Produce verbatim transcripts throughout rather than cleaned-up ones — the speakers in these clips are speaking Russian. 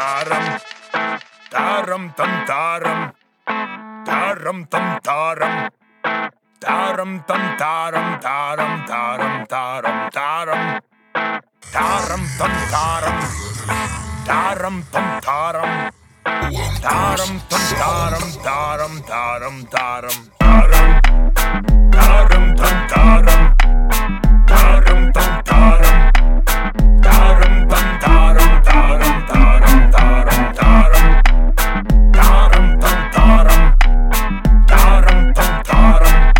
тарам, тарам там тарам, тарам там тарам, тарам там тарам, тарам тарам тарам тарам, тарам там тарам, тарам там тарам, тарам там тарам, тарам тарам тарам, тарам, тарам там тарам, тарам там тарам. Тарам там тарам, тарам тарам тарам тарам, тарам там тарам, тарам там тарам,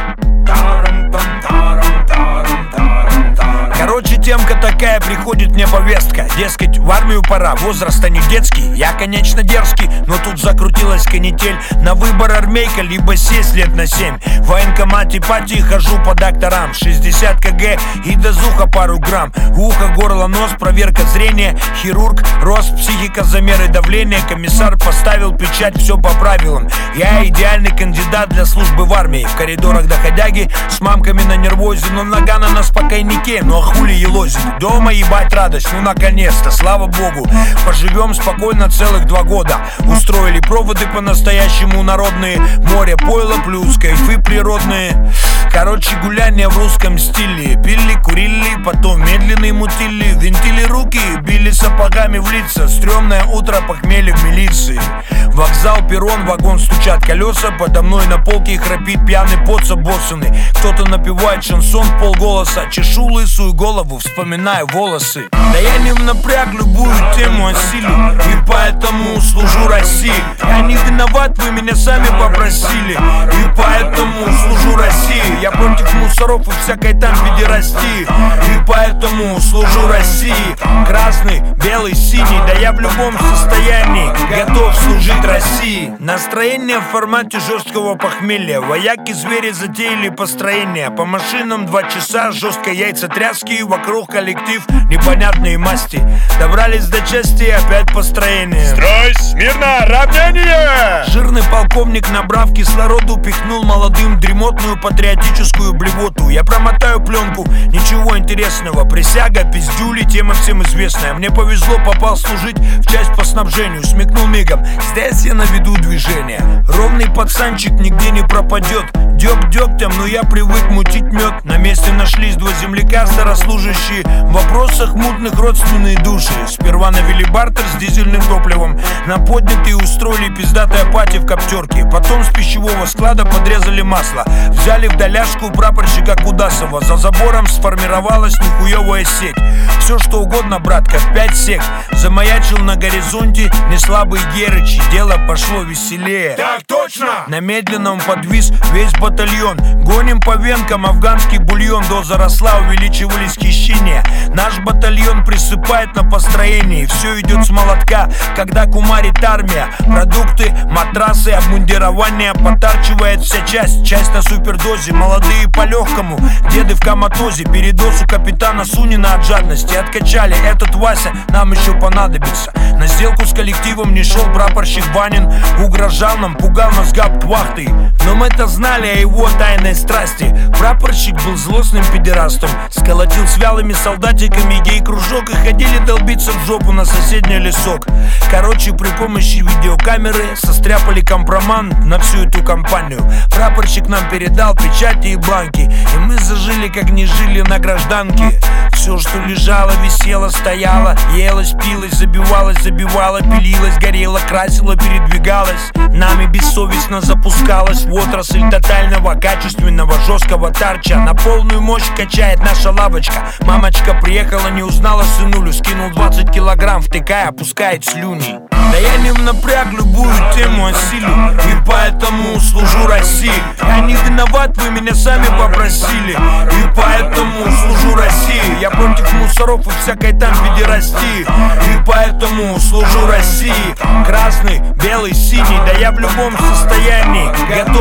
тарам там тарам, тарам тарам тарам. Короче, темка такая, приходит мне повестка. Дескать, в армию пора, возраст-то не детский. Я, конечно, дерзкий, но тут закрутилась канитель. На выбор армейка, либо сесть лет на семь. В военкомате пати хожу по докторам. шестьдесят килограмм и дозуха пару грамм. Ухо, горло, нос, проверка зрения. Хирург, рост, психика, замеры давления. Комиссар поставил печать, все по правилам. Я идеальный кандидат для службы в армии. В коридорах доходяги с мамками на нервозе. Но Нагана на спокойнике, ну а хули елозит. Дома ебать радость, ну наконец-то, слава богу. Поживем спокойно целых два года. Устроили проводы по-настоящему народные. Море, пойло плюс кайфы природные. Короче, гуляние в русском стиле. Пили, курили, потом медленные мутили. Винтили руки, били сапогами в лица. Стрёмное утро, похмелье в милиции. Вокзал, перрон, вагон, стучат колеса. Подо мной на полке храпит пьяный поц обоссанный. Кто-то напевает шансон в полголоса. Чешу лысую голову, вспоминаю волосы. Да я не напряг, любую тему осилю. И поэтому служу России. Я не виноват, вы меня сами попросили. И поэтому служу России. Я против мусоров и всякой там педерастии. И поэтому служу России. Красный, белый, синий. Да я в любом состоянии готов служить России. Настроение в формате жесткого похмелья. Вояки-звери затеяли построение. По машинам два часа жесткой яйцетряски. Вокруг коллектив непонятные масти. Добрались до части, опять построение. Строй, смирно, равнение! Жирный полковник, набрав кислороду, пихнул молодым дремотную патриотическую блевоту. Я промотаю пленку, ничего интересного. Присяга, пиздюли, тема всем известная. Мне повезло, попал служить в часть по снабжению. Смекнул мигом, здесь я наведу движение. Ровный пацанчик нигде не пропадет. Дёк дёгтем, но я привык мутить мед. На месте нашлись два земляка, старослужащие. В вопросах мутных родственные души. Сперва навели бартер с дизельным топливом. На поднятые устроили пиздатая пати в коптерке. Потом с пищевого склада подрезали масло. Взяли в доляшку прапорщика Кудасова. За забором сформировалась нихуевая сеть. Все что угодно, братка, в пять сек. Замаячил на горизонте неслабый Герыч. Дело пошло веселее. Так точно! На медленном подвис весь батальон. Гоним по венкам афганский бульон. Доза росла, увеличивались хищения. Наш батальон присыпает на построении. Все идет с молотка, когда кумарит армия. Продукты, матрасы, обмундирование. Потарчивает вся часть, часть на супердозе. Молодые по легкому, деды в коматозе. Передоз у капитана Сунина от жадности. Откачали, этот Вася нам еще понадобится. На сделку с коллективом не шел прапорщик Ванин. Угрожал нам, пугал нас габ вахтой. Но мы-то знали о его тайной страсти. Прапорщик был злостным педерастом. Сколотил с вялыми солдатиками гей-кружок. И ходили долбиться в жопу на соседний лесок. Короче, при помощи видеокамеры состряпали компромат на всю эту компанию. Прапорщик нам передал печати и бланки. И мы зажили, как не жили на гражданке. Все, что лежало, висело, стояло. Елось, пилось, забивалось, забивало. Пилилось, горело, красило, передвигалось. Нами бессовестно запускалась в отрасль тотального, качественного, жесткого тарча. На полную мощь качает наша лавочка. Мамочка приехала, не узнала сынулю. Скинул двадцать килограмм, втыкая, опускает слюни. Да я не в напряг, любую тему осилю. И поэтому служу России. Я не виноват, вы меня сами попросили. И поэтому служу России. Я против мусоров и всякой там педерастии. И поэтому служу России. Красный, белый, синий. Да я в любом состоянии готов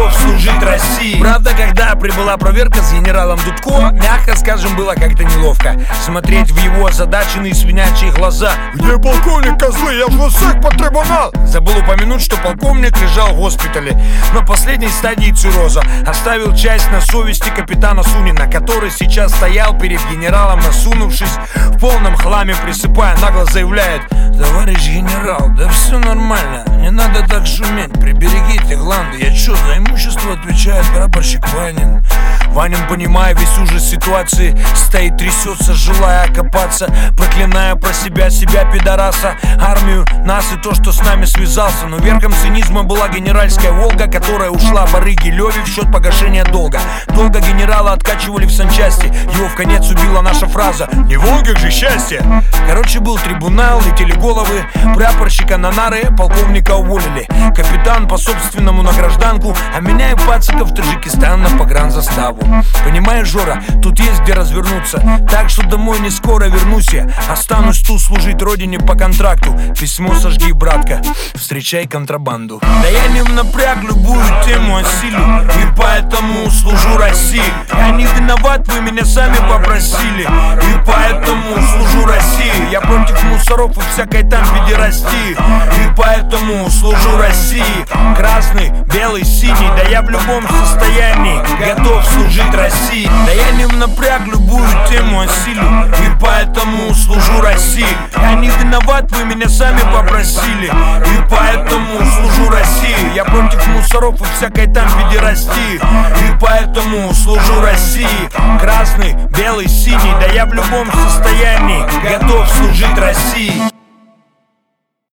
готов служить России. Правда, когда прибыла проверка с генералом Дудко, мягко скажем, было как-то неловко смотреть в его озадаченные свинячьи глаза. Где полковник, козлы? Я ж вас всех по трибунал. Забыл упомянуть, что полковник лежал в госпитале на последней стадии цирроза. Оставил часть на совести капитана Сунина, который сейчас стоял перед генералом, насунувшись, в полном хламе присыпая, нагло заявляет: товарищ генерал, да все нормально, не надо так шуметь, приберегите гланды. Я чё, за имущество отвечает прапорщик Ванин. Ванин, понимая весь ужас ситуации, стоит, трясется, желая окопаться, проклиная про себя, себя, пидораса, армию, нас и то, что с нами связался. Но верхом цинизма была генеральская Волга, которая ушла барыге Леве в счет погашения долга. Долго генерала откачивали в санчасти, его в конец убила наша фраза: не в Волгах же счастье. Короче, был трибунал, летели головы, прапорщика на нары, полковника уволили, капитан по собственному на гражданку, а меня и пациков в Таджикистан на погранзаставу. Понимаешь, Жора, тут есть где развернуться, так что домой не скоро вернусь я, останусь тут служить родине по контракту. Письмо сожги, братка, встречай контрабанду. Да я не в напряг, любую тему осилю, и поэтому служу России. Я не виноват, вы меня сами попросили, и поэтому служу России. Я против мусоров и всякой там педерастии, и поэтому служу России. Красный, белый, синий, да я в любом состоянии готов служить России. Да я не в напряг, любую тему осилю, и поэтому служу России. Я не виноват, вы меня сами попросили, и поэтому служу России. Я против мусоров и всякой там педерастии, и поэтому служу России. Красный, белый, синий, да я в любом состоянии готов служить России.